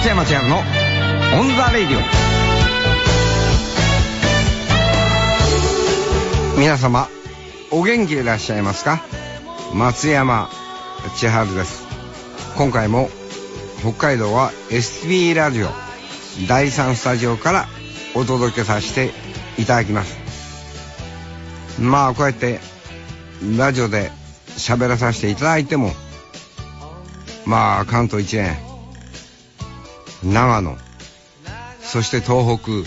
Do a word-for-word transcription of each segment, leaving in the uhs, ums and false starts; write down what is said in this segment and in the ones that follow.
松山千春のオンザレディオ。皆様お元気でいらっしゃいますか？松山千春です。今回も北海道は エスビー ラジオだいさんスタジオからお届けさせていただきます。まあこうやってラジオで喋らさせていただいても、まあ関東一円、長野、そして東北、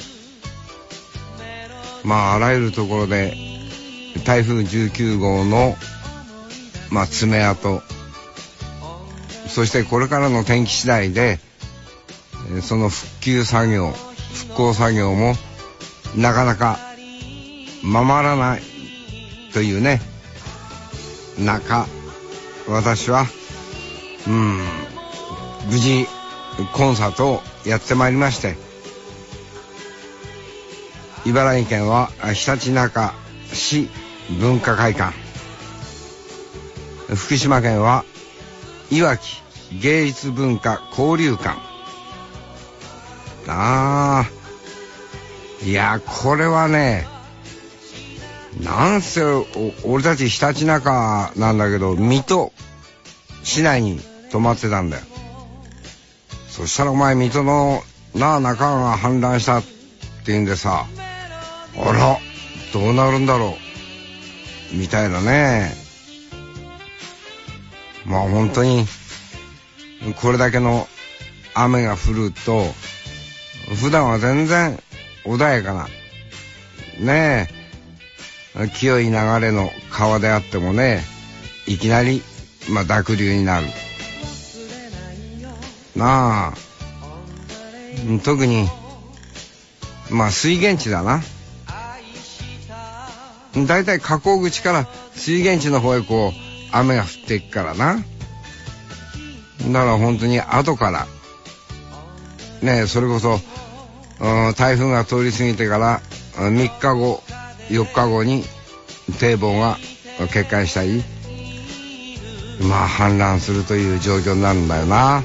まああらゆるところで台風じゅうきゅうごうのまあ爪痕、そしてこれからの天気次第でその復旧作業、復興作業もなかなかままらないというね中、私はうん無事コンサートをやってまいりまして、茨城県はひたちなか市文化会館、福島県はいわき芸術文化交流館。ああ、いやこれはね、なんせ俺たちひたちなかなんだけど水戸市内に泊まってたんだよ。そしたらお前水戸のなあ中川が氾濫したって言うんでさ、あらどうなるんだろうみたいなね。まあ本当にこれだけの雨が降ると、普段は全然穏やかなねえ清い流れの川であってもね、いきなりまあ濁流になるなあ。特にまあ水源地だな。だいたい河口口から水源地の方へこう雨が降っていくからな。だから本当に後からねえ、それこそ台風が通り過ぎてからみっかごよっかごに堤防が決壊したり、まあ氾濫するという状況になるんだよな。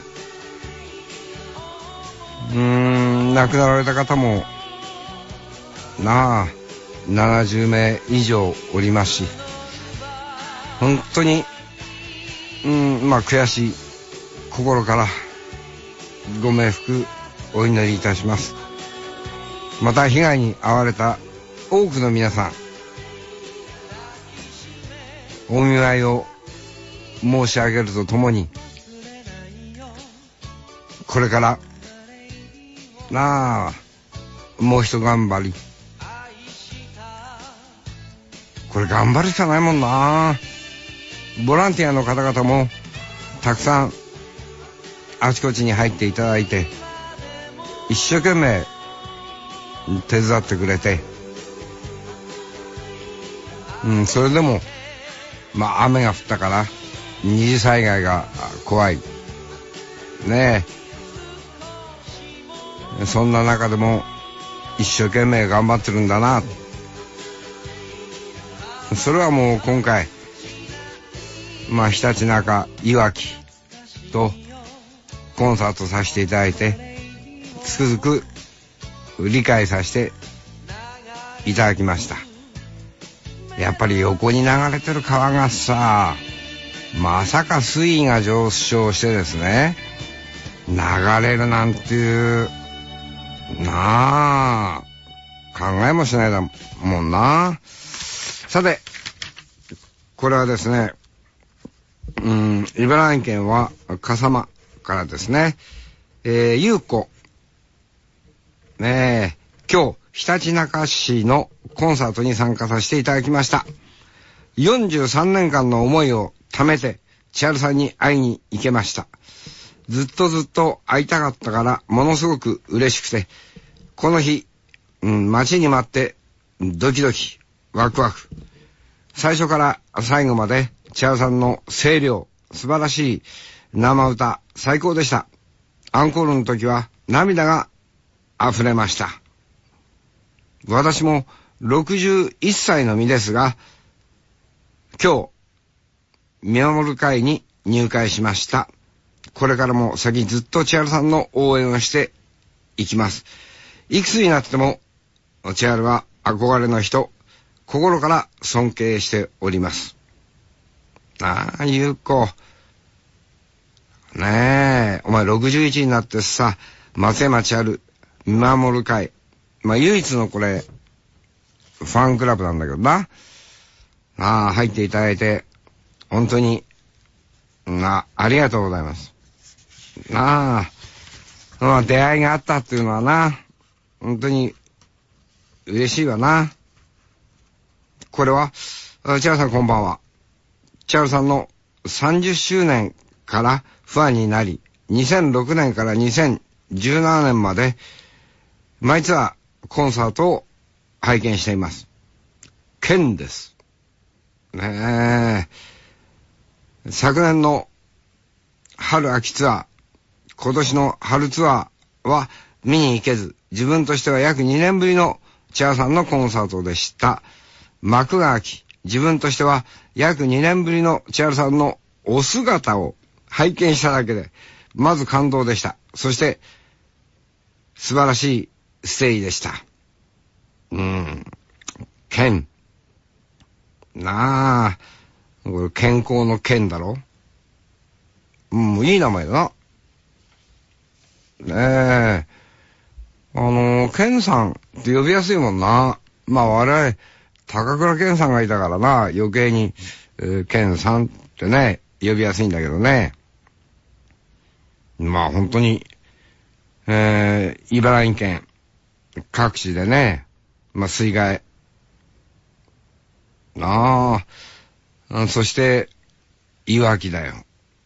うーん亡くなられた方もなあななじゅうめい以上おりますし、本当にうんまあ悔しい心からご冥福お祈りいたします。また被害に遭われた多くの皆さん、お見舞いを申し上げるとともに、これからなあもう一頑張り、これ頑張るしかないもんな。ボランティアの方々もたくさんあちこちに入っていただいて、一生懸命手伝ってくれて、うんそれでもまあ雨が降ったから二次災害が怖いねえ、そんな中でも一生懸命頑張ってるんだな。それはもう今回まあひたちなかいわきとコンサートさせていただいてつくづく理解させていただきました。やっぱり横に流れてる川がさ、まさか水位が上昇してですね流れるなんていうなあ考えもしないだもんな。さてこれはですね、うん茨城県は笠間からですね、えー、ゆうこねえ今日ひたちなか市のコンサートに参加させていただきました。よんじゅうさんねんかんの思いを貯めて千春さんに会いに行けました。ずっとずっと会いたかったからものすごく嬉しくて、この日、うん、待ちに待ってドキドキワクワク、最初から最後まで千春さんの声量素晴らしい生歌最高でした。アンコールの時は涙が溢れました。私もろくじゅういっさいの身ですが、今日見守る会に入会しました。 これからも先ずっと千春さんの応援をしていきます。いくつになっても千春は憧れの人、心から尊敬しております。ああ、ゆうこ。ねえ、お前ろくじゅういちになってさ、松山千春見守る会。まあ唯一のこれ、ファンクラブなんだけどな。ああ、入っていただいて、本当に、な、ありがとうございます。なあ、まあ出会いがあったっていうのはな、本当に嬉しいわな。これは、千春さんこんばんは。千春さんのさんじゅっしゅうねんからファンになり、にせんろくねんからにせんじゅうななねんまで、毎ツアーコンサートを拝見しています。ケンです。ねえ。昨年の春秋ツアー、今年の春ツアーは見に行けず、自分としては約にねんぶりの千春さんのコンサートでした。幕が開き、自分としては約にねんぶりの千春さんのお姿を拝見しただけで、まず感動でした。そして、素晴らしいステージでした。うーん。健。なあ、これ健康の健だろ。うん、いい名前だな。ねえ。あのー、健さんって呼びやすいもんな。まあ我々、高倉健さんがいたからな、余計に、えー、健さんってね、呼びやすいんだけどね。まあ本当に、えー、茨城県各地でね、まあ水害。なあ、そして、いわきだよ。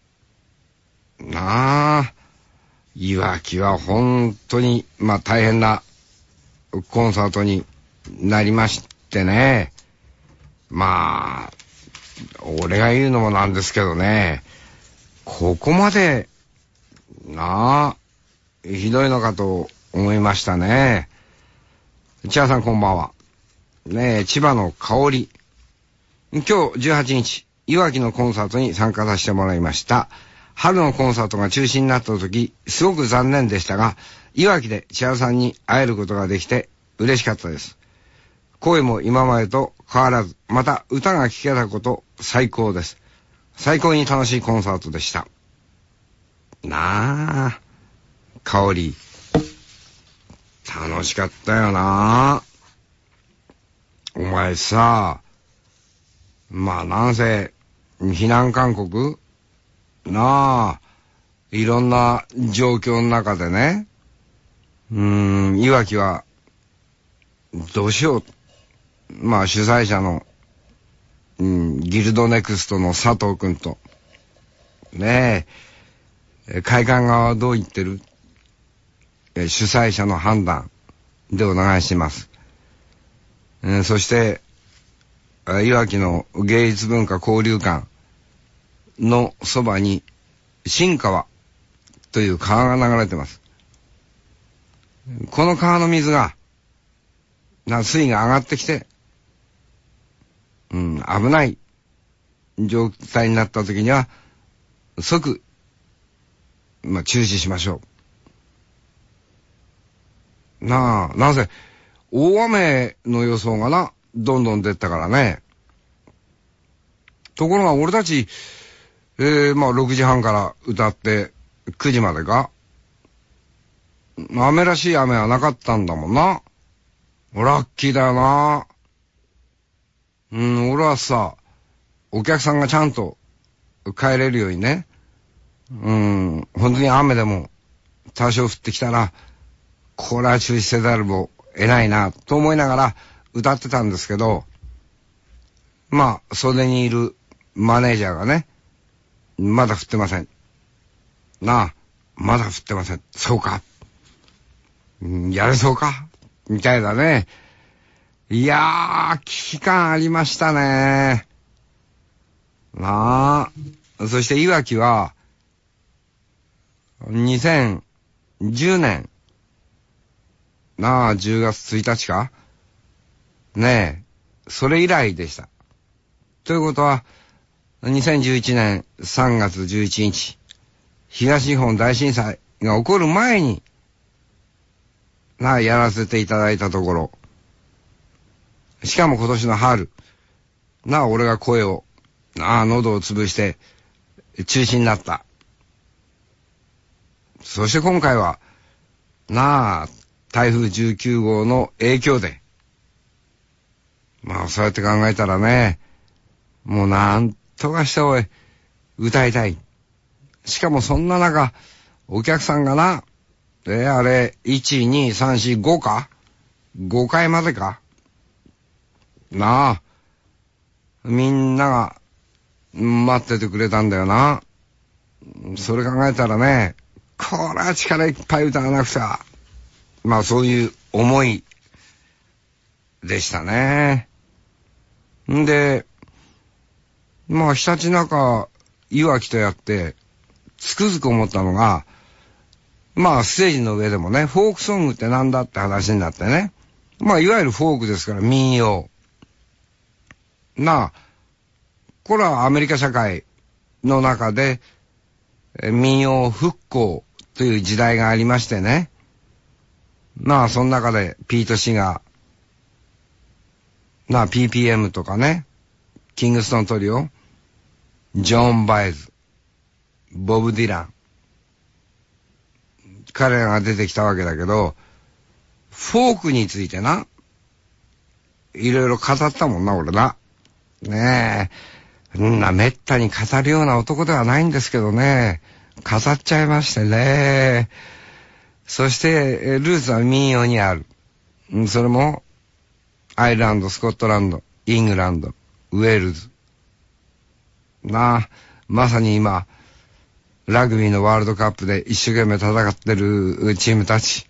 なあ、いわきは本当に、まあ大変なコンサートになりましてね。まあ、俺が言うのもなんですけどね、ここまで、なあ、ひどいのかと思いましたね。千葉さんこんばんは。ねえ、千葉の香り。今日じゅうはちにち、いわきのコンサートに参加させてもらいました。春のコンサートが中止になった時、すごく残念でしたが、いわきで千春さんに会えることができて嬉しかったです。声も今までと変わらず、また歌が聴けたこと最高です。最高に楽しいコンサートでした。なあ、香り。楽しかったよな。お前さ、まあなんせ、避難勧告なあ、いろんな状況の中でね、うーん、いわきは、どうしよう。まあ主催者の、うん、ギルドネクストの佐藤くんと、ねえ、会館側はどう言ってる？え主催者の判断でお願いします。えー、そして、いわきの芸術文化交流館のそばに、新川という川が流れてます。この川の水が、な水位が上がってきて、うん、危ない状態になった時には、即、まあ、中止しましょう。なあ、なぜ、大雨の予想がな、どんどん出たからね。ところが俺たち、えー、まあろくじはんから歌ってくじまでか。雨らしい雨はなかったんだもんな。ラッキーだよな。うん、俺はさ、お客さんがちゃんと帰れるようにね。うん、本当に雨でも多少降ってきたら、これは中止せざるを得ないな、と思いながら歌ってたんですけど、まあ、袖にいるマネージャーがね、まだ降ってません。なあ、まだ降ってません。そうか。うん、やれそうかみたいだね。いやー、危機感ありましたね。なあ。そしていわきは、にせんじゅうねん、なあ、じゅうがつついたちかねえ、それ以来でした。ということは、にせんじゅういちねんさんがつじゅういちにち、 東日本大震災が起こる前に、なあ、やらせていただいたところ、しかも今年の春、なあ、俺が声を、なあ、喉を潰して、中止になった。そして今回は、なあ、台風じゅうきゅうごうの影響で、まあ、そうやって考えたらね、もうなんとかしておい、歌いたい。しかもそんな中、お客さんがな、えー、あれ、いち、に、さん、よん、ごか ?ご 回までかなあ、みんなが待っててくれたんだよな。それ考えたらね、これは力いっぱい歌わなくちゃ。まあそういう思いでしたね。んで、まあひたちなかいわきとやって、つくづく思ったのが、まあステージの上でもね、フォークソングってなんだって話になってね。まあいわゆるフォークですから民謡。なあ、これはアメリカ社会の中で民謡復興という時代がありましてね。まあその中でピート・シガー、なあ ピーピーエム とかね、キングストントリオ、ジョン・バイズ、ボブ・ディラン、彼らが出てきたわけだけど、フォークについてな、いろいろ語ったもんな、俺な。ねえ、んなめったに語るような男ではないんですけどね、語っちゃいましてね。そして、ルーツは民謡にある。それも、アイルランド、スコットランド、イングランド、ウェールズ。なあ、まさに今、ラグビーのワールドカップで一生懸命戦ってるチームたち。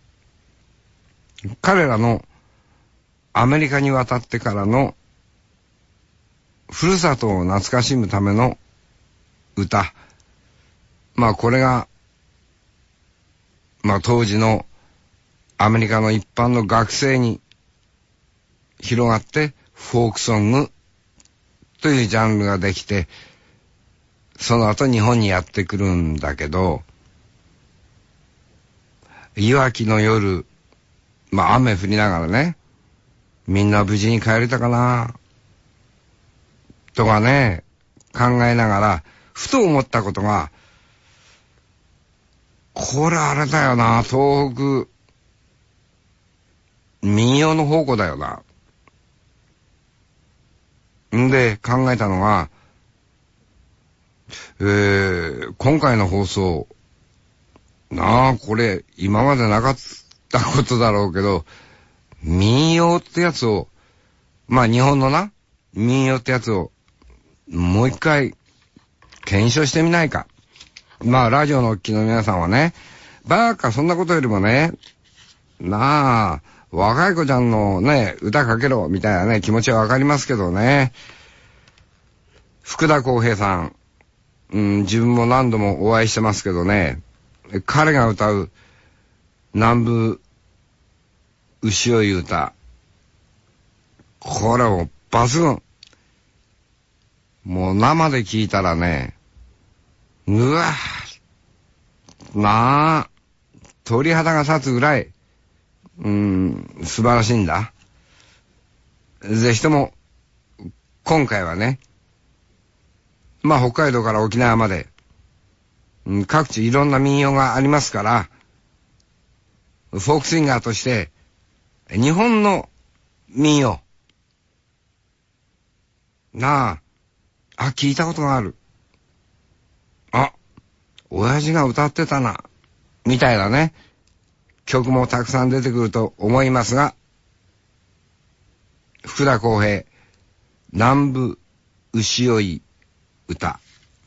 彼らのアメリカに渡ってからのふるさとを懐かしむための歌。まあこれが、まあ当時のアメリカの一般の学生に広がってフォークソングというジャンルができて、その後日本にやってくるんだけど、いわきの夜、まあ雨降りながらね、みんな無事に帰れたかなとかね、考えながら、ふと思ったことが、これあれだよな、東北、民謡の宝庫だよな。んで考えたのが、えー、今回の放送、なあ、これ今までなかったことだろうけど、民謡ってやつを、まあ日本のな、民謡ってやつを、もう一回、検証してみないか。まあラジオのお聞きの皆さんはね、バーカそんなことよりもね、なあ、若い子ちゃんのね、歌かけろ、みたいなね、気持ちはわかりますけどね。福田康平さん、うん、自分も何度もお会いしてますけどね、彼が歌う南部牛追い歌、これも抜群。もう生で聞いたらね、うわぁ、なあ、鳥肌が立つぐらい、うん、素晴らしいんだ。ぜひとも、今回はね、まあ北海道から沖縄まで、うん、各地いろんな民謡がありますから、フォークシンガーとして、日本の民謡、なあ、あ、聞いたことがある。あ、親父が歌ってたな、みたいなね、曲もたくさん出てくると思いますが、福田康平、南部牛追い歌。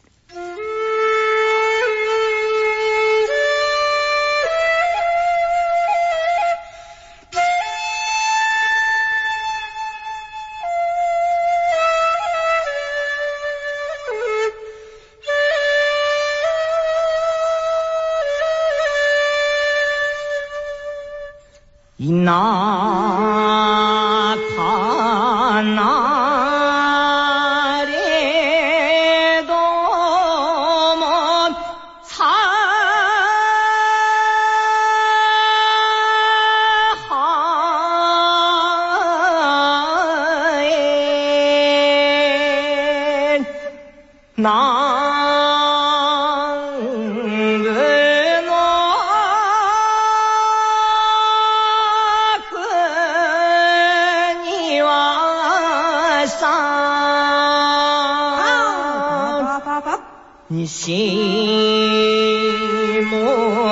いなたなれどもさ南部の国はさ西も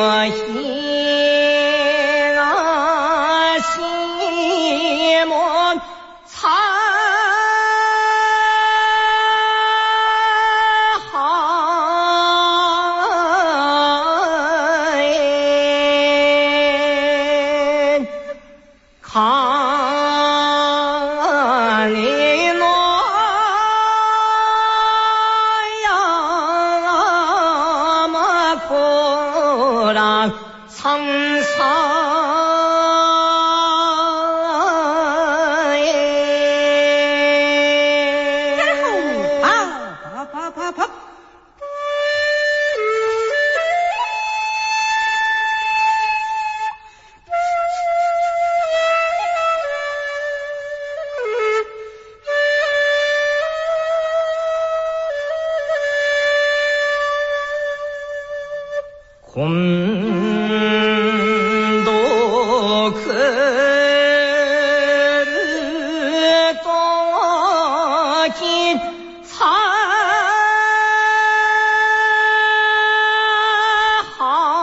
東もさ今度来るときさは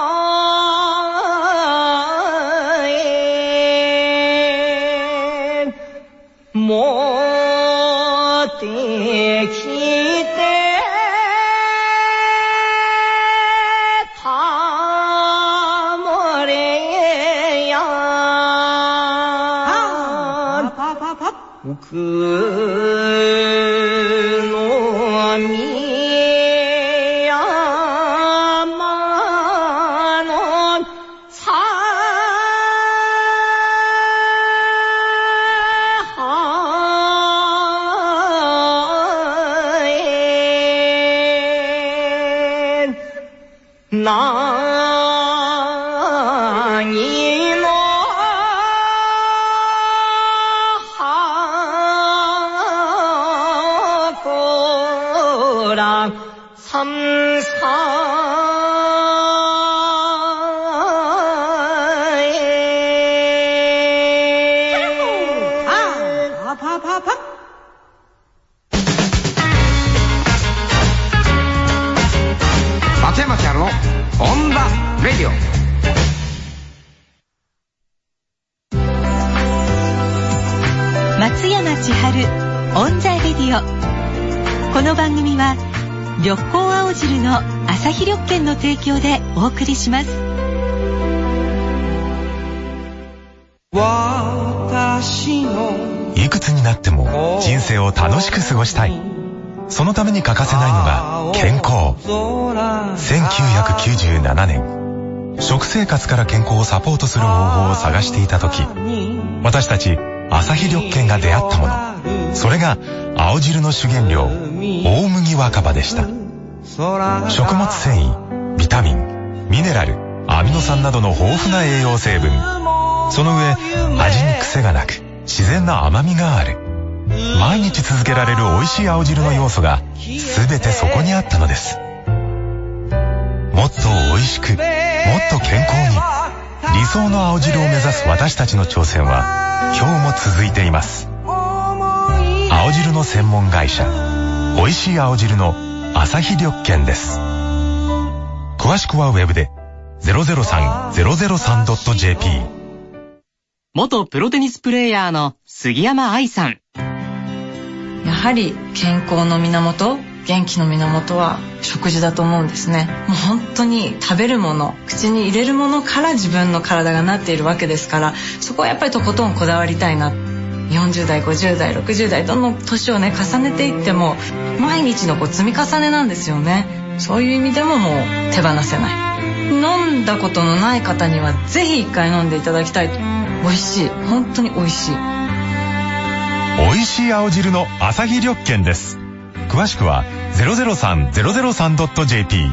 え持ってきて僕の宮山のさはえな三三松山千春のオンダレディオ。 松山千春オンザレディオ。この番組は緑光青汁の朝日緑券の提供でお送りします。 いくつになっても人生を楽しく過ごしたい。そのために欠かせないのが健康。せんきゅうひゃくきゅうじゅうななねん、食生活から健康をサポートする方法を探していた時、私たち朝日緑券が出会ったもの、それが青汁の主原料大麦若葉でした。食物繊維、ビタミン、ミネラル、アミノ酸などの豊富な栄養成分、その上味に癖がなく自然な甘みがある。毎日続けられる美味しい青汁の要素が全てそこにあったのです。もっと美味しく、もっと健康に、理想の青汁を目指す私たちの挑戦は今日も続いています。青汁の専門会社、美味しい青汁の朝日緑券です。詳しくはウェブで ゼロゼロさん ゼロゼロさん ドット ジェーピー。 元プロテニスプレーヤーの杉山愛さん。 やはり健康の源、元気の源は食事だと思うんですね。もう本当に食べるもの、口に入れるものから自分の体がなっているわけですから、そこはやっぱりとことんこだわりたいな。よんじゅう代、ごじゅう代、ろくじゅう代、どんどん年をね重ねていっても毎日のこう積み重ねなんですよね。そういう意味でももう手放せない。飲んだことのない方にはぜひ一回飲んでいただきたい。美味しい、本当に美味しい。 美味しい青汁の朝日緑券です。詳しくは ゼロゼロさん ゼロゼロさん ドット ジェーピー。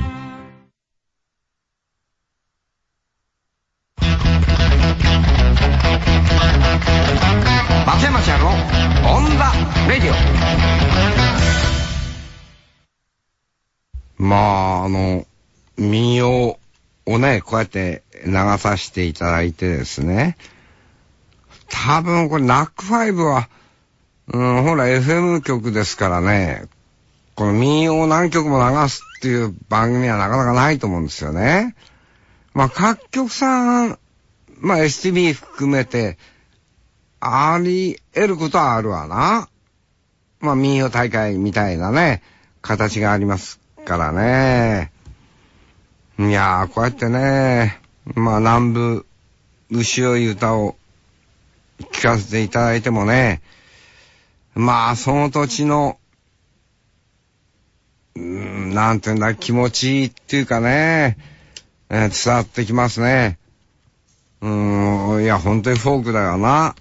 松山千春のオンダレディオ。 まあ、あの、民謡をね、こうやって流させていただいてですね、多分これナックファイブは、うん、ほら エフエム 局ですからね、この民謡を何曲も流すっていう番組はなかなかないと思うんですよね。まあ各局さん、まあ エスティービー 含めて、あり得ることはあるわな。まあ民謡大会みたいなね、形がありますからね。いやー、こうやってね、まあ南部牛追い歌を聞かせていただいてもね、まあその土地の、うーん、なんていうんだ、気持ちいいっていうかね、えー、伝わってきますね。うーん、いや本当にフォークだよな。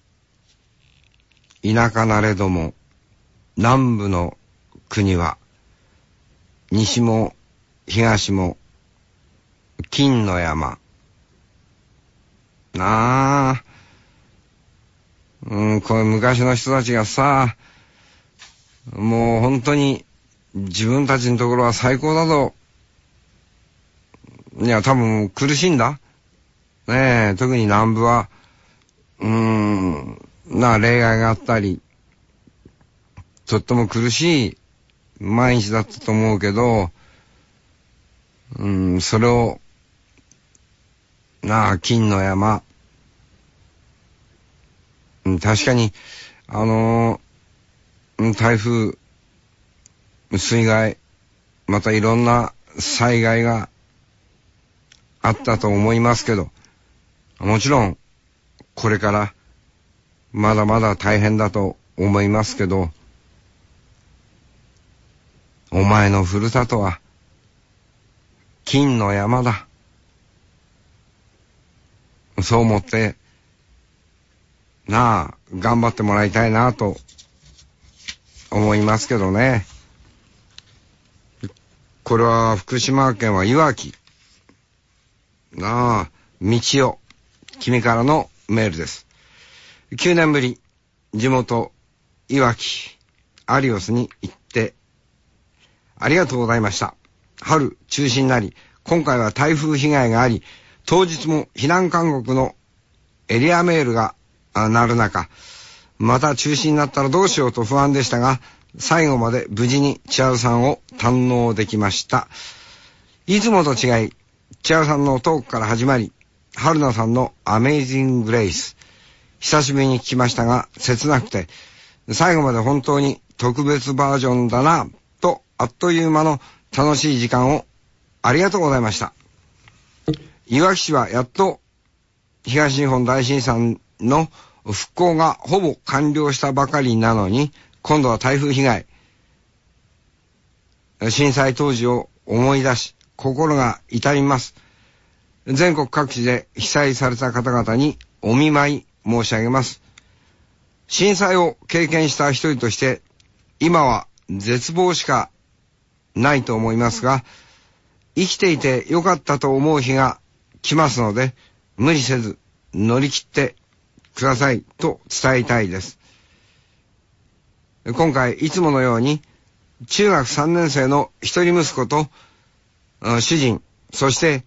田舎なれども南部の国は西も東も金の山なあ。うん、これ昔の人たちがさ、もう本当に自分たちのところは最高だと、いや多分苦しいんだねえ。特に南部はうーんな例外があったり、とっても苦しい毎日だったと思うけど、うん、それをなあ金の山、うん、確かにあのー、台風、水害、またいろんな災害があったと思いますけど、もちろんこれからまだまだ大変だと思いますけど、お前のふるさとは金の山だ。そう思ってなあ頑張ってもらいたいなと思いますけどね。これは福島県はいわきなあ道代君からのメールです。きゅうねんぶり地元いわきアリオスに行ってありがとうございました。春中止になり、今回は台風被害があり、当日も避難勧告のエリアメールが鳴る中、また中止になったらどうしようと不安でしたが、最後まで無事に千春さんを堪能できました。いつもと違い、千春さんのトークから始まり、春菜さんのアメイジング・グレイス、久しぶりに聞きましたが切なくて、最後まで本当に特別バージョンだなと、あっという間の楽しい時間をありがとうございました。いわき市はやっと東日本大震災の復興がほぼ完了したばかりなのに、今度は台風被害、震災当時を思い出し心が痛みます。全国各地で被災された方々にお見舞い申し上げます。震災を経験した一人として今は絶望しかないと思いますが、生きていてよかったと思う日が来ますので、無理せず乗り切ってくださいと伝えたいです。今回いつものように中学さんねん生の一人息子と主人、そして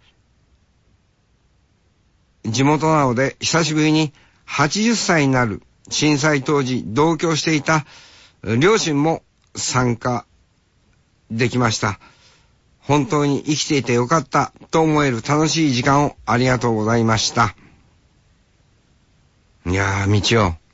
地元なので久しぶりにはちじゅっさいになる震災当時同居していた両親も参加できました。本当に生きていてよかったと思える楽しい時間をありがとうございました。いやー、みちよ。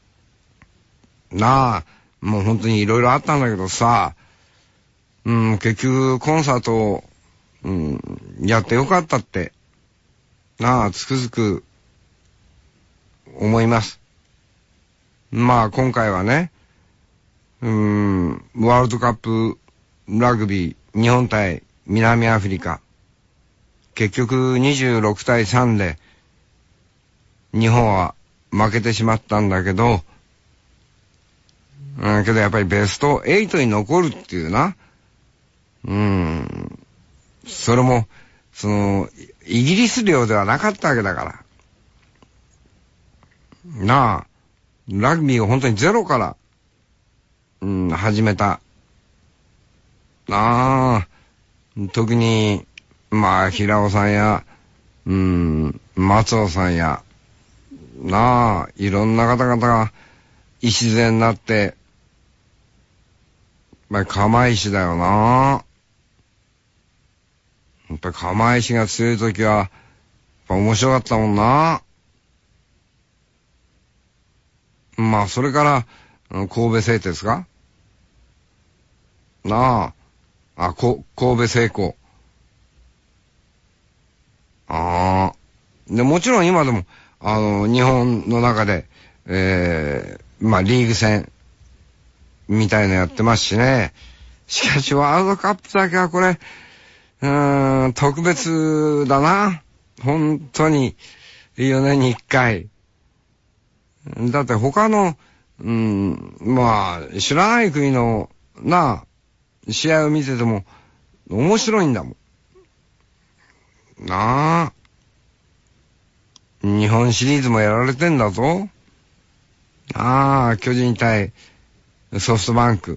なあ、もう本当にいろいろあったんだけどさ、うん、結局コンサートを、うん、やってよかったって、なあ、つくづく思います。まあ今回はね、うーん、ワールドカップラグビー日本対南アフリカ、結局にじゅうろくたいさんで日本は負けてしまったんだけど、うん、けどやっぱりベストはちに残るっていうな、うん、それもそのイギリス領ではなかったわけだからなあ、ラグビーを本当にゼロから、うん、始めたなあ、 特に、まあ、平尾さんや、うん、松尾さんや、なあ、いろんな方々が礎になって、まあ、釜石だよな。やっぱり釜石が強い時は、やっぱ面白かったもんな。まあ、それから、神戸製鉄かなあ。あ、こ、神戸製鋼。ああ。で、もちろん今でも、あの、日本の中で、えー、まあ、リーグ戦、みたいなやってますしね。しかし、ワールドカップだけはこれ、うーん、特別だな。本当に、よねんにいっかい。だって他の、うん、まあ、知らない国の、なあ、試合を見てても、面白いんだもん。なあ。日本シリーズもやられてんだぞ。ああ、巨人対ソフトバンク。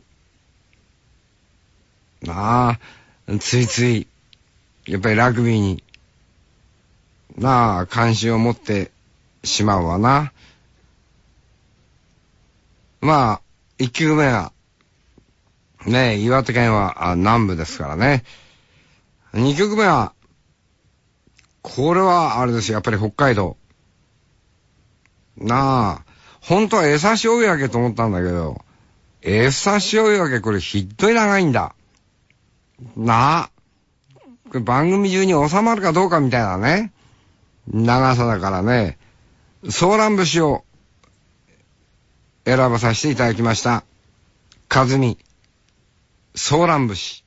なあ、ついつい、やっぱりラグビーに、なあ、関心を持ってしまうわな。まあ、一球目は、ねえ、岩手県は南部ですからね。二曲目は、これはあれですよ、やっぱり北海道。なあ、本当は江差追い上げと思ったんだけど、江差追い上げこれひっどい長いんだ。なあ、これ番組中に収まるかどうかみたいなね、長さだからね、ソーラン節を選ばさせていただきました。かずみ、ソーラン節。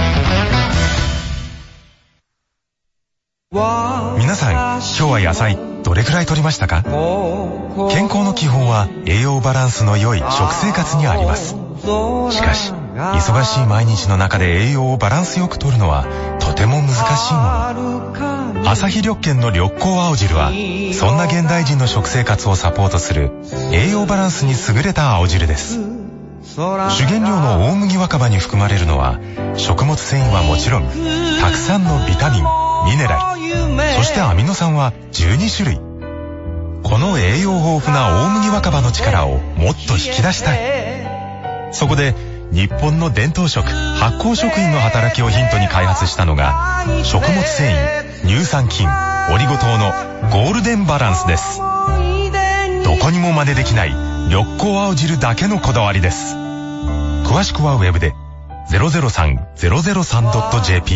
皆さん、今日は野菜どれくらい取りましたか？健康の基本は栄養バランスの良い食生活にあります。しかし忙しい毎日の中で栄養をバランスよく摂るのはとても難しいもの。アサヒ緑健の緑光青汁はそんな現代人の食生活をサポートする栄養バランスに優れた青汁です。主原料の大麦若葉に含まれるのは食物繊維はもちろんたくさんのビタミン、ミネラル、そしてアミノ酸はじゅうにしゅるい。この栄養豊富な大麦若葉の力をもっと引き出したい。そこで日本の伝統食発酵食品の働きをヒントに開発したのが食物繊維、乳酸菌、オリゴ糖のゴールデンバランスです。どこにも真似できない緑光青汁だけのこだわりです。詳しくはウェブで ゼロゼロさん ゼロゼロさん ドット ジェーピ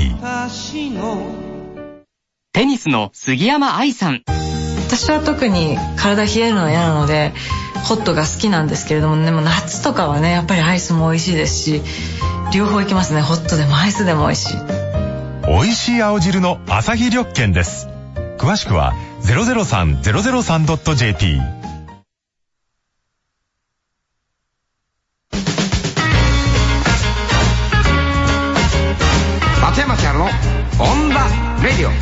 ー。 テニスの杉山愛さん。 私は特に体冷えるのは嫌なのでホットが好きなんですけれども、でも夏とかはねやっぱりアイスも美味しいですし、両方いきますね。ホットでもアイスでも美味しい。 美味しい青汁のアサヒ緑健です。詳しくは ゼロゼロさん ゼロゼロさん ドット ジェーピー。 松山千春のオンダレディオ。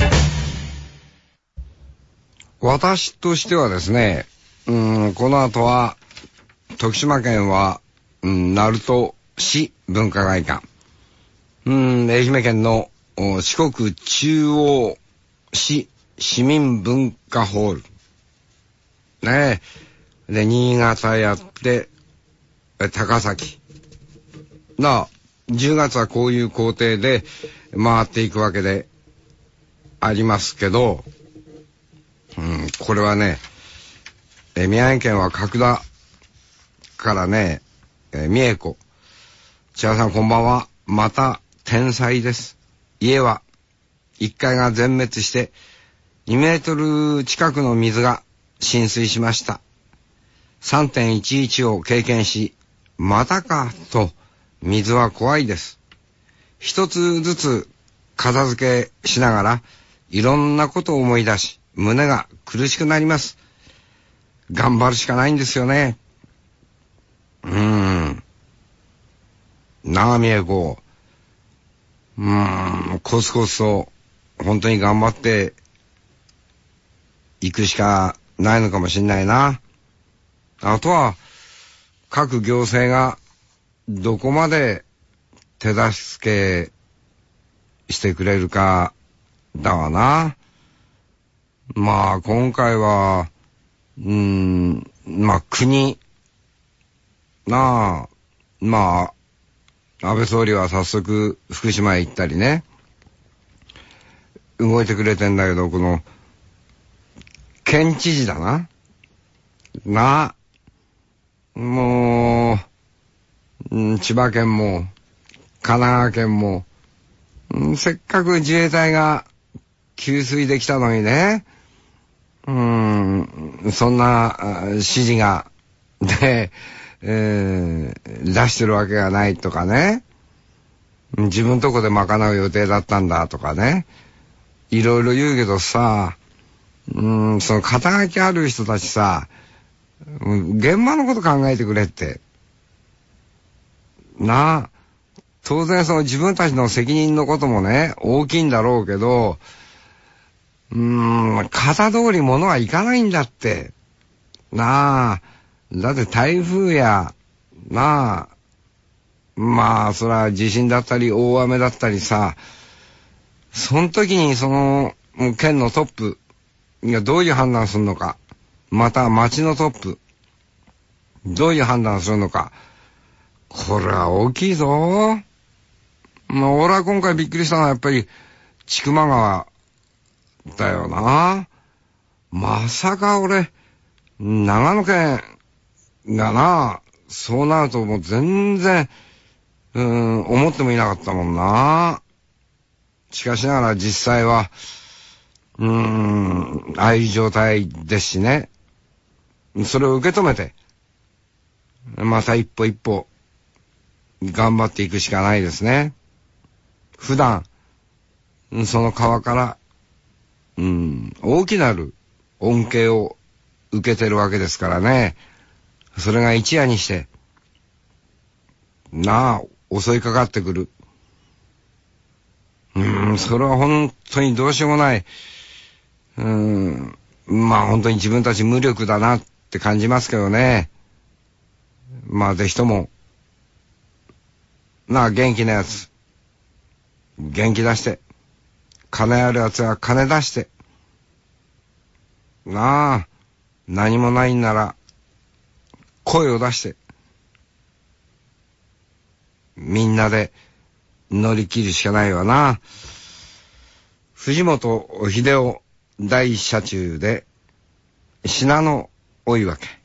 私としてはですね、うんこの後は徳島県は、うん、鳴門市文化会館、うん愛媛県の四国中央市市民文化ホールねえで新潟やって高崎なあじゅうがつはこういう工程で回っていくわけでありますけど、うん、これはね、え宮城県は角田からね、え三重子、千葉さんこんばんは。また天災です。家はいっかいが全滅してにメートル近くの水が浸水しました。さんてんいちいち を経験し、またかと水は怖いです。一つずつ片付けしながらいろんなことを思い出し胸が苦しくなります。頑張るしかないんですよね。うーん。長見え子。うーん、コツコツと本当に頑張っていくしかないのかもしれないな。あとは各行政がどこまで手助けしてくれるかだわな。まあ今回はうーんまあ国なあまあ安倍総理は早速福島へ行ったりね動いてくれてんだけど、この県知事だななあもううん、千葉県も神奈川県も、うん、せっかく自衛隊が給水できたのにね、うん、そんな指示がで、えー、出してるわけがないとかね、自分とこで賄う予定だったんだとかね、いろいろ言うけどさ、うん、その肩書きある人たちさ、現場のこと考えてくれってなあ、当然その自分たちの責任のこともね大きいんだろうけど、うーん型通りものはいかないんだってなあ。だって台風やなあまあそれは地震だったり大雨だったりさ、その時にその県のトップがどういう判断するのか、また町のトップどういう判断するのか、これは大きいぞ。まあ、俺は今回びっくりしたのはやっぱり千曲川だよな。まさか俺長野県がな、そうなるともう全然うーん思ってもいなかったもんな。しかしながら実際はうーんああいう状態ですしね、それを受け止めてまた一歩一歩頑張っていくしかないですね。普段その川から、うん、大きなる恩恵を受けてるわけですからね。それが一夜にしてなあ襲いかかってくる。うーん、それは本当にどうしようもない。うーん、まあ本当に自分たち無力だなって感じますけどね。まあぜひともなあ元気なやつ元気出して、金あるやつは金出して、なあ何もないんなら声を出して、みんなで乗り切るしかないわな。藤本秀夫大社中で信濃追分け。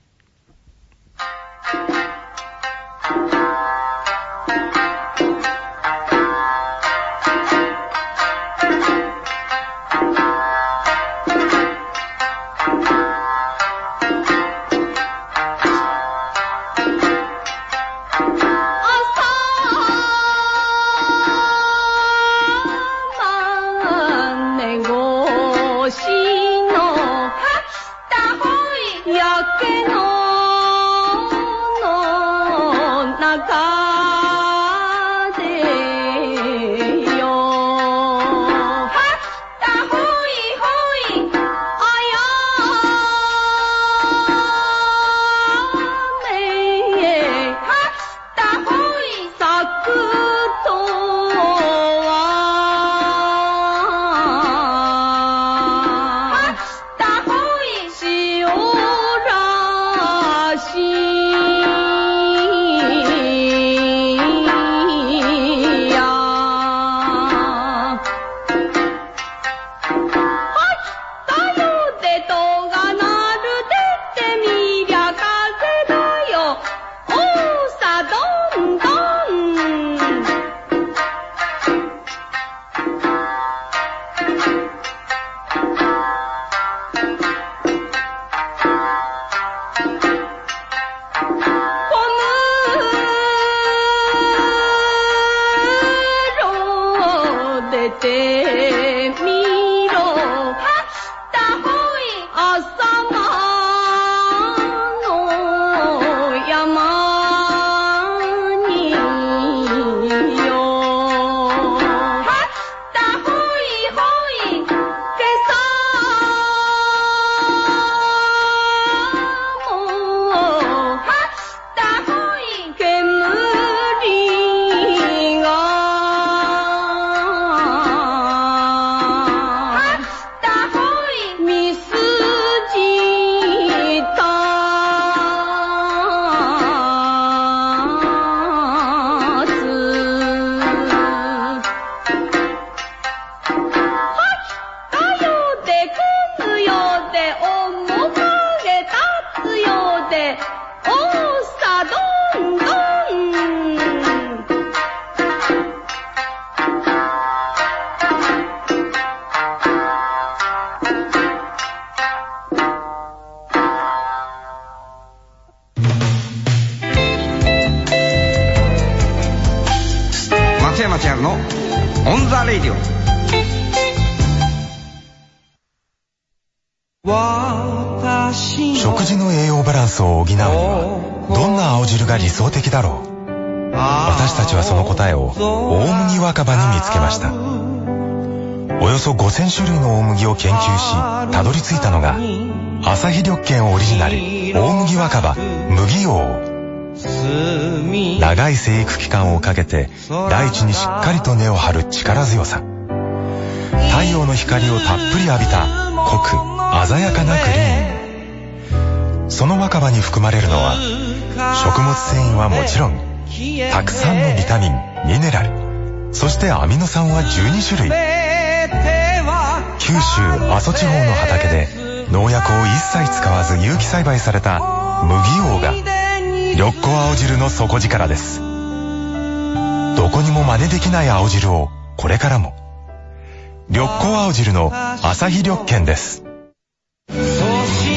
食事の栄養バランスを補うにはどんな青汁が理想的だろう。私たちはその答えを大麦若葉に見つけました。およそごせん種類の大麦を研究したどり着いたのが朝日緑健オリジナル大麦若葉麦王。長い生育期間をかけて大地にしっかりと根を張る力強さ、太陽の光をたっぷり浴びた濃く鮮やかなグリーン。その若葉に含まれるのは食物繊維はもちろん、たくさんのビタミン、ミネラル、そしてアミノ酸はじゅうに種類。九州阿蘇地方の畑で農薬を一切使わず有機栽培された麦王が緑子青汁の底力です。どこにも真似できない青汁をこれからも。緑子青汁の朝日緑健です。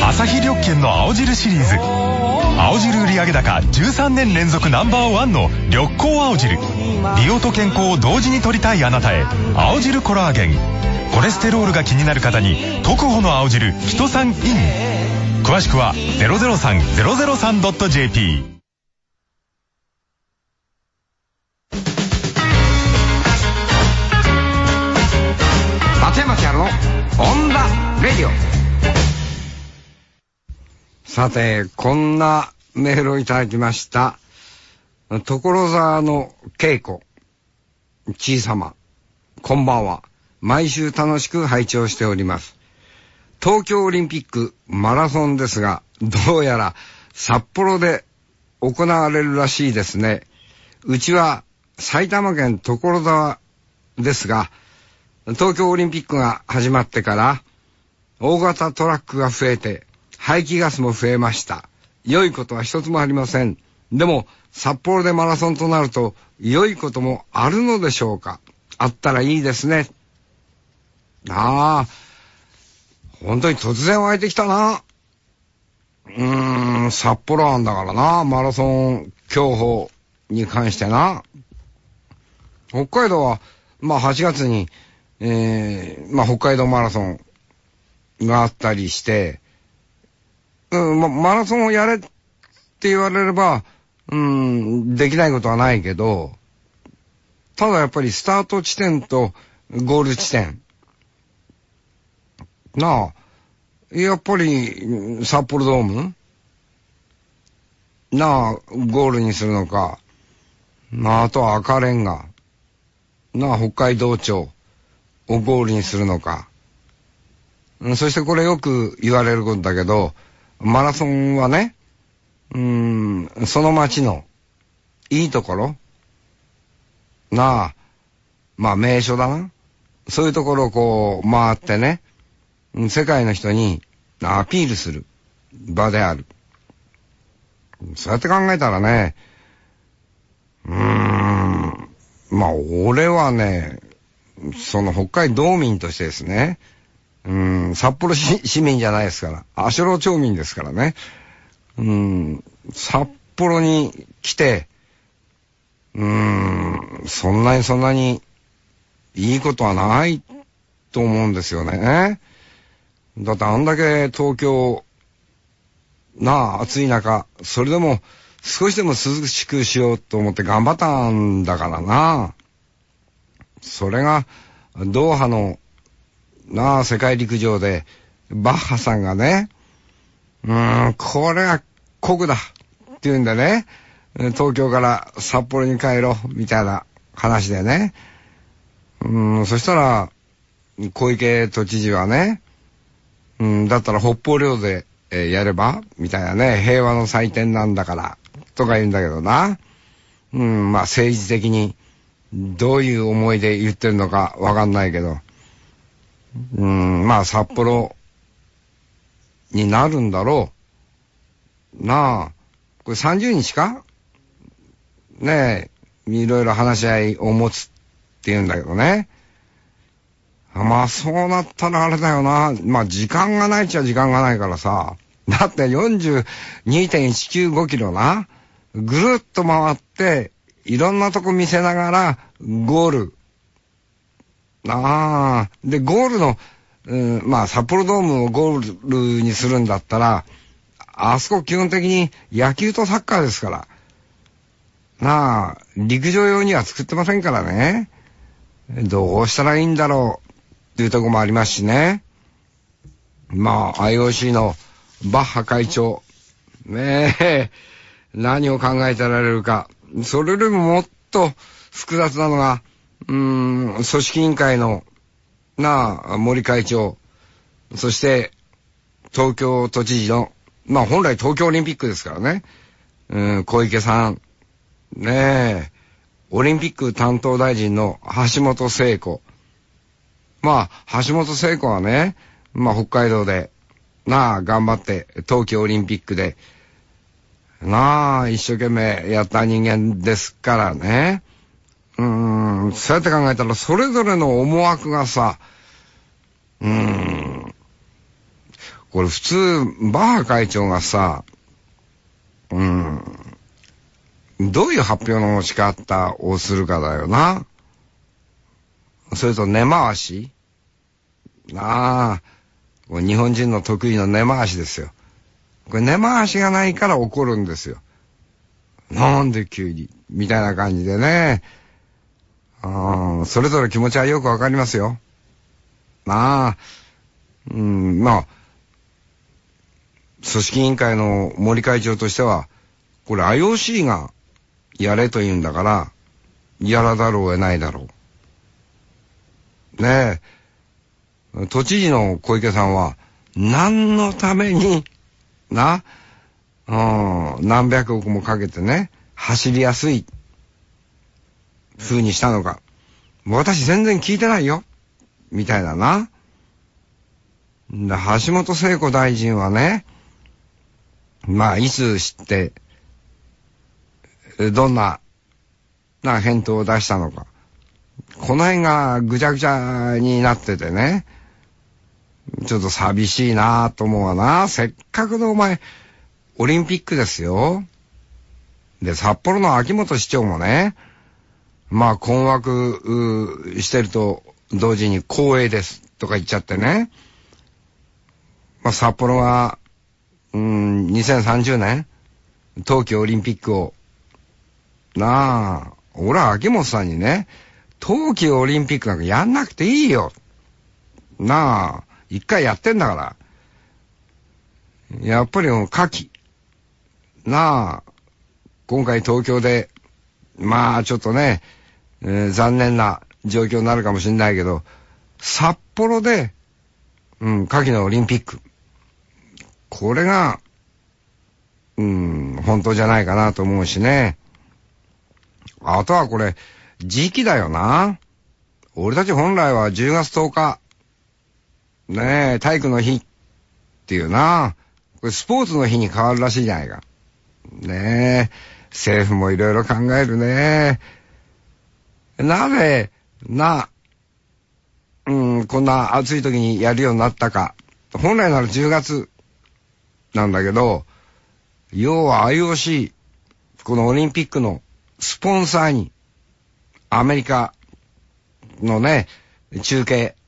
アサヒ緑券の青汁シリーズ。青汁売上高じゅうさんねん連続ナンバーワンの緑光青汁。美容と健康を同時に取りたいあなたへ、青汁コラーゲン。コレステロールが気になる方に特保の青汁キトサンイン。詳しくは ゼロゼロさんゼロゼロさんドットジェーピー。 松山千春のオンザレディオ。さて、こんなメールをいただきました。所沢の恵子、ちいさま、こんばんは。毎週楽しく拝聴しております。東京オリンピックマラソンですが、どうやら札幌で行われるらしいですね。うちは埼玉県所沢ですが、東京オリンピックが始まってから大型トラックが増えて排気ガスも増えました。良いことは一つもありません。でも札幌でマラソンとなると良いこともあるのでしょうか。あったらいいですね。ああ、本当に突然湧いてきたな。うーん、札幌なんだからな、マラソン競歩に関してな。北海道はまあはちがつにえー、まあ北海道マラソンがあったりして、うんま、マラソンをやれって言われれば、うん、できないことはないけど、ただやっぱりスタート地点とゴール地点。なあ、やっぱり札幌ドームなあ、ゴールにするのか。まあ、あとは赤レンガ。なあ、北海道庁をゴールにするのか。そしてこれよく言われることだけど、マラソンはね、うーん、その街のいいところなあ、まあ名所だな。そういうところをこう回ってね、世界の人にアピールする場である。そうやって考えたらね、うーん、まあ俺はね、その北海道民としてですね、うん、札幌市、市民じゃないですから、足寄町民ですからね、うん、札幌に来て、うーん、そんなにそんなにいいことはないと思うんですよね。だってあんだけ東京、なあ、暑い中、それでも少しでも涼しくしようと思って頑張ったんだからな。それが、ドーハの、なあ、世界陸上で、バッハさんがね、うーん、これは酷だっていうんでね、東京から札幌に帰ろう、みたいな話でね。うーん、そしたら、小池都知事はね、うん、だったら北方領土で、えー、やればみたいなね、平和の祭典なんだから、とか言うんだけどな。うん、まあ政治的に、どういう思いで言ってるのかわかんないけど、うん、まあ札幌になるんだろう。なあ、これさんじゅうにちかねえ、いろいろ話し合いを持つって言うんだけどね。まあそうなったらあれだよな。まあ時間がないっちゃ時間がないからさ。だって よんじゅうにてんいちきゅうご キロな。ぐるっと回って、いろんなとこ見せながら、ゴール。ああ。で、ゴールの、うん、まあ札幌ドームをゴールにするんだったら、あそこ基本的に野球とサッカーですから。なあ、陸上用には作ってませんからね。どうしたらいいんだろうっていうとこもありますしね。まあ アイオーシー のバッハ会長ねえ、何を考えてられるか。それよりももっと複雑なのが、うーん、組織委員会のなあ森会長、そして東京都知事の、まあ本来東京オリンピックですからね、うん、小池さんねえ、オリンピック担当大臣の橋本聖子。まあ、橋本聖子はね、まあ北海道で、なあ、頑張って、冬季オリンピックで、なあ、一生懸命やった人間ですからね。うーん、そうやって考えたら、それぞれの思惑がさ、うーん、 これ普通、バッハ会長がさ、うん、どういう発表の仕方をするかだよな。それと根回しなあ、日本人の得意の根回しですよ。これ根回しがないから怒るんですよ。なんで急にみたいな感じでね。あ、それぞれ気持ちはよくわかりますよ。なあ、うん、まあ、組織委員会の森会長としては、これ アイオーシー がやれと言うんだから、やらざるを得ないだろう。ねえ、都知事の小池さんは、何のために、な、うん、何百億もかけてね、走りやすい風にしたのか。私全然聞いてないよ。みたいだな。だ橋本聖子大臣はね、まあ、いつ知って、どんな、な返答を出したのか。この辺がぐちゃぐちゃになっててね、ちょっと寂しいなぁと思うわな。せっかくのお前、オリンピックですよ。で、札幌の秋元市長もね、まあ困惑してると同時に光栄ですとか言っちゃってね。まあ札幌は、うん、にせんさんじゅうねん、冬季オリンピックを、なあ、俺は秋元さんにね、冬季オリンピックなんかやんなくていいよ。なあ、一回やってんだから。やっぱりもう夏季。なあ、今回東京で、まあちょっとね、えー、残念な状況になるかもしれないけど、札幌で、うん、夏季のオリンピック。これが、うん、本当じゃないかなと思うしね。あとはこれ、時期だよな。俺たち本来はじゅうがつとおか、ねえ、体育の日っていうな。これスポーツの日に変わるらしいじゃないか。ねえ、政府もいろいろ考えるね。なぜ、な、うん、こんな暑い時にやるようになったか。本来ならじゅうがつなんだけど、要は アイオーシー、このオリンピックのスポンサーに、アメリカのね、中継、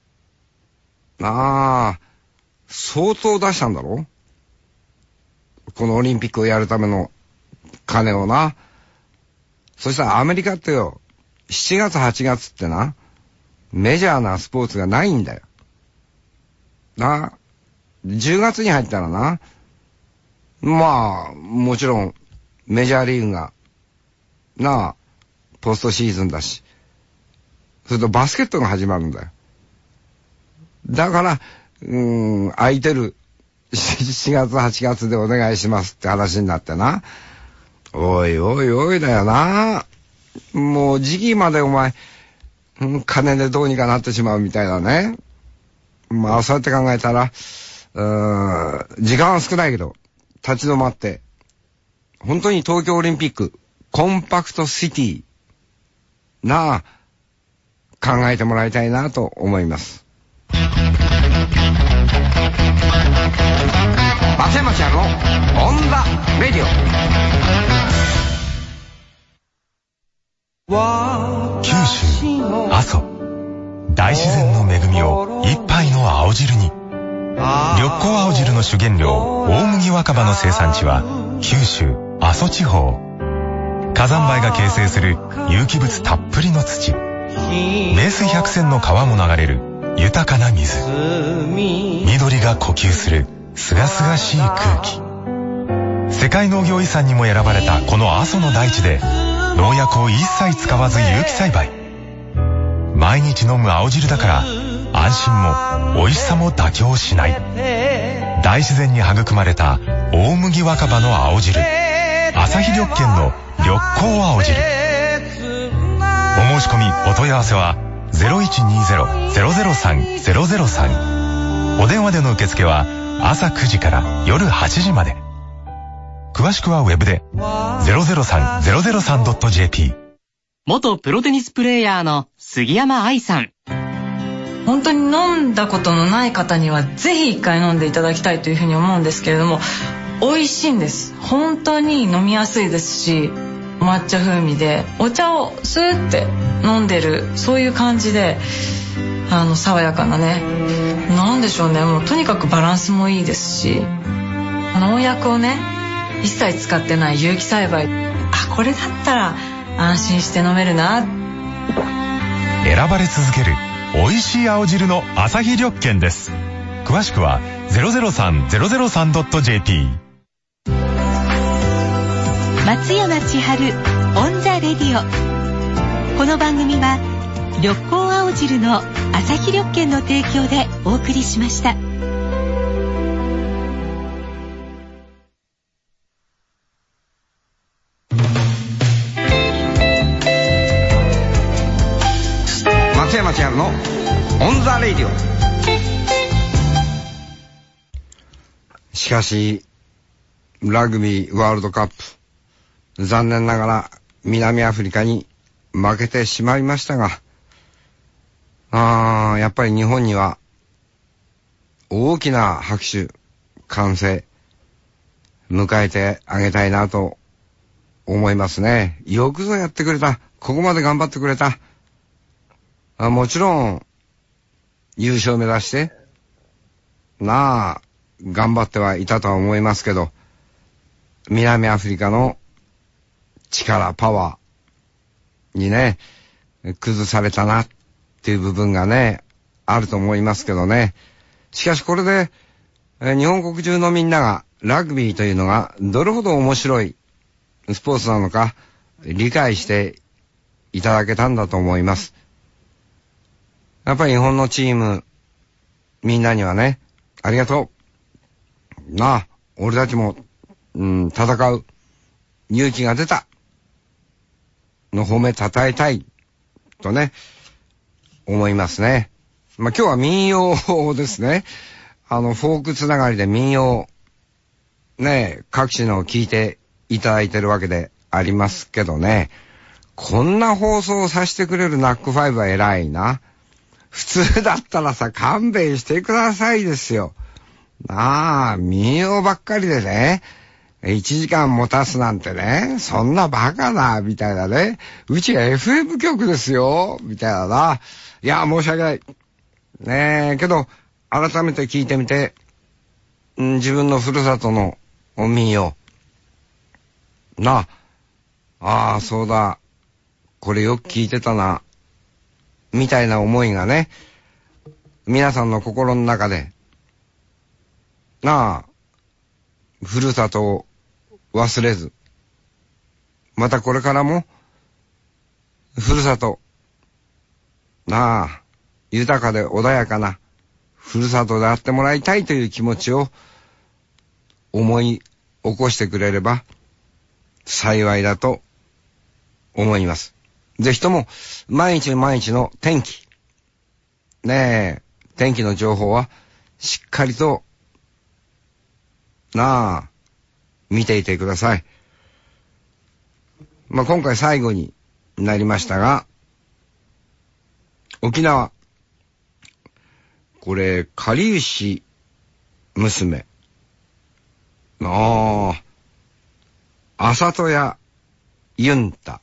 ああ、相当出したんだろ？このオリンピックをやるための金をな。そしたらアメリカってよ、しちがつはちがつってな、メジャーなスポーツがないんだよ。な、じゅうがつに入ったらな、まあ、もちろんメジャーリーグが、なあ、ポストシーズンだし、それとバスケットが始まるんだよ。だから、うーん、空いてるしがつはちがつでお願いしますって話になってな。おいおいおいだよな。もう時期までお前、うん、金でどうにかなってしまうみたいだね。まあそうやって考えたら、うーん、時間は少ないけど、立ち止まって、本当に東京オリンピック、コンパクトシティ、なあ、考えてもらいたいなと思います。松山千春のオンザレディオ。九州阿蘇、大自然の恵みを一杯の青汁に。緑光青汁の主原料大麦若葉の生産地は九州阿蘇地方。火山灰が形成する有機物たっぷりの土、名水百選の川も流れる豊かな水、緑が呼吸するすがすがしい空気。世界農業遺産にも選ばれたこの阿蘇の大地で農薬を一切使わず有機栽培。毎日飲む青汁だから安心も美味しさも妥協しない。大自然に育まれた大麦若葉の青汁、朝日緑見の緑光青汁。お申し込みお問い合わせは ゼロいちにゼロ ゼロゼロさん ゼロゼロさん。お電話での受付は朝くじから夜はちじまで。詳しくはウェブで ゼロゼロさん ゼロゼロさん ドット ジェーピー。 元プロテニスプレーヤーの杉山愛さん。 本当に飲んだことのない方にはぜひ一回飲んでいただきたいというふうに思うんですけれども、美味しいんです。本当に飲みやすいですし、抹茶風味でお茶をスーって飲んでる、そういう感じで、あの爽やかなね、なんでしょうね、もうとにかくバランスもいいですし、農薬をね一切使ってない有機栽培、あ、これだったら安心して飲めるな。 選ばれ続ける美味しい青汁のアサヒ緑健です。詳しくは ゼロゼロさんゼロゼロさんドットジェーピー。 松山千春オンザレディオ。この番組は緑光青汁のアサヒ緑健の提供でお送りしました。 松山千春のオンザレディオ。しかしラグビーワールドカップ、残念ながら南アフリカに負けてしまいましたが、あーやっぱり日本には大きな拍手歓声迎えてあげたいなと思いますね。よくぞやってくれた、ここまで頑張ってくれた。あ、もちろん優勝目指してなあ頑張ってはいたとは思いますけど、南アフリカの力パワーにね崩されたなっていう部分がねあると思いますけどね。しかしこれでえ日本国中のみんながラグビーというのがどれほど面白いスポーツなのか理解していただけたんだと思います。やっぱり日本のチームみんなにはね、ありがとうなあ、俺たちも、うん、戦う勇気が出たの褒めたたえたいとね思いますね。まあ、今日は民謡ですね。あのフォークつながりで民謡ね各地のを聞いていただいてるわけでありますけどね、こんな放送をさせてくれるナックファイブは偉いな。普通だったらさ、勘弁してくださいですよ。なあ、民謡ばっかりでね、一時間持たすなんてね、そんなバカな、みたいなね。うちは エフエム 局ですよ、みたいなな。いや、申し訳ない。ねえ、けど、改めて聞いてみて、ん自分のふるさとの民謡。なあ、ああ、そうだ。これよく聞いてたな。みたいな思いがね、皆さんの心の中で、なあ、ふるさとを忘れず、またこれからも、ふるさと、なあ、豊かで穏やかな、ふるさとであってもらいたいという気持ちを、思い起こしてくれれば、幸いだと思います。ぜひとも毎日毎日の天気ねえ天気の情報はしっかりとなあ見ていてください。まあ今回最後になりましたが、沖縄これかりゆし娘あああさとやゆんた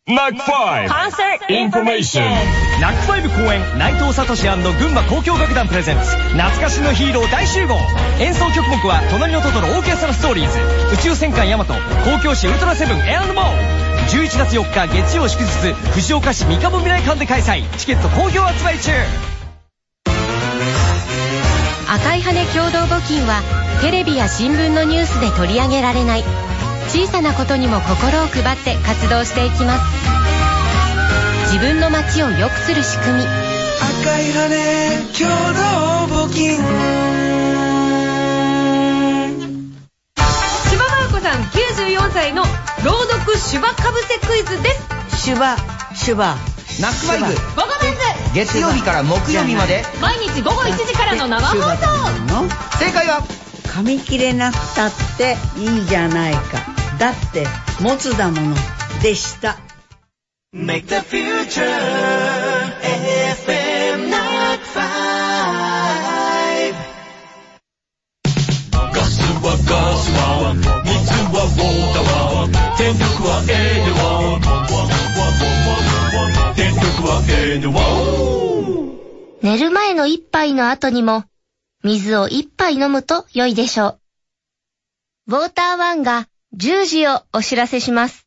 ナックファイブコンサートインフォメーション。 ナックファイブ公演内藤聡群馬交響楽団プレゼンツ懐かしのヒーロー大集合。演奏曲目は隣のトトロオーケストラストーリーズ、宇宙戦艦ヤマト、交響詩ウルトラセブンエアンドモー。じゅういちがつよっか月曜祝日、藤岡市三鴨未来館で開催。チケット好評発売中。 赤い羽共同募金はテレビや新聞のニュースで取り上げられない小さなことにも心を配って活動していきます。自分の街を良くする仕組み、 赤い羽共同募金。 柴真子さんきゅうじゅうよんさいの朗読手話かぶせクイズです。 手話手話ナックファイブボコメンズ月曜日から木曜日まで毎日午後いちじからの生放送。 正解は噛み切れなくたっていいじゃないか、だって持つだものでした。 Make the future エフエム ナックファイブ。ガスはガスは水はウォーターは電力はエネは電力はエネは。 寝る前の一杯の後にも水を一杯飲むと良いでしょう。ウォーターワンがじゅうじをお知らせします。